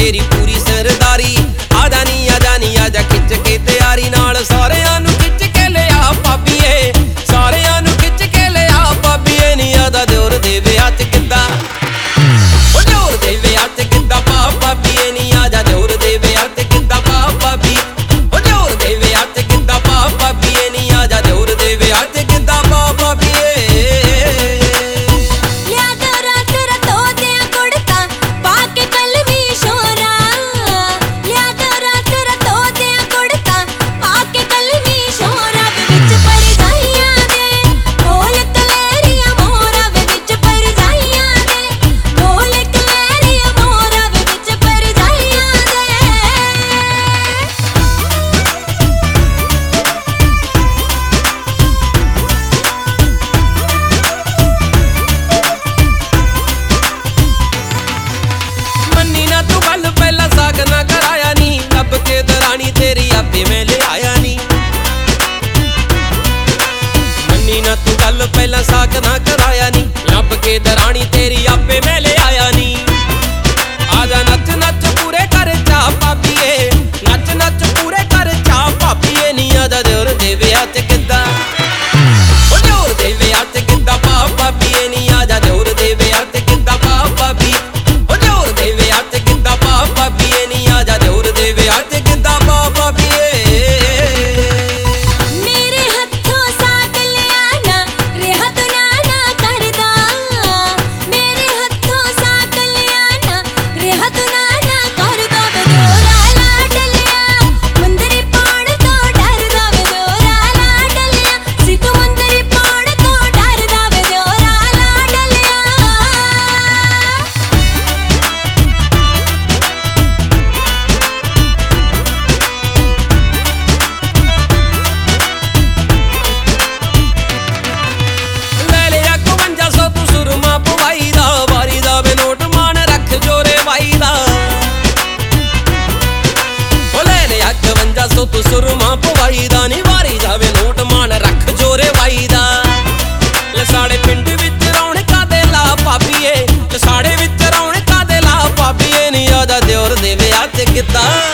तेरी पूरी सरदारी। आजा नी आजा खिच के तैयारी नाल सारियां नू खिच के लिया भाभीए, सारियां नू खिच के लिया भाभीए। नी आदा दिओर दे विआह च गिद्धा, ओ दिओर दे विआह च गिद्धा पा भाभीए। नी आजा दिओर दे विआह च गिद्धा पा भाभी, ओ दिओर दे विआह च गिद्धा पा भाभीए। नी आजा दिओर दे विआह च गिद्धा पा भाभीए। तेरी आपे मैं ले आया नी, मन्नी ना तू गल पहला साक ना कराया नी। लब के दरानी तेरी आपे मैं ले आया नी। आजा नच नच पूरे कर चा भाभीए, नच नच पूरे कर चा भाभीए। नी आजा दिओर दे विआह च गिद्धा, ओ दिओर दे विआह च गिद्धा पा भाभीए। नी आजा दिओर दे विआह च गिद्धा पा भाभी, ओ दिओर दे विआह च गिद्धा पा भाभीए। नी आजा दिओर दे विआह च गिद्धा पा भाभीए। तू सुरमा पवाई दा नी वारी जावे नोट मान रख जोरे वाई दा। साढ़े पिंड विच रौनकां दे ला भाभीए, साढ़े विच रौनकां दे ला भाभीए। नी आजा दिओर दे विआह च गिद्धा।